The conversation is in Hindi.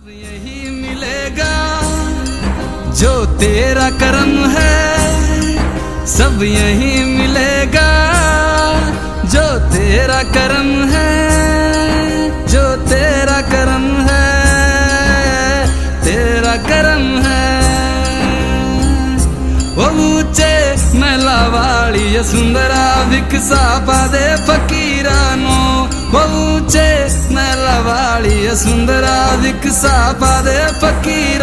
यही मिलेगा जो तेरा कर्म है, सब यही मिलेगा जो तेरा कर्म है, जो तेरा कर्म है, तेरा कर्म है। वो ऊंचे मेला वाली सुंदरा विकसा पादे फकीरानो, वो ऊंचे मेला वाली सुंदरा विकसा पादे फकीर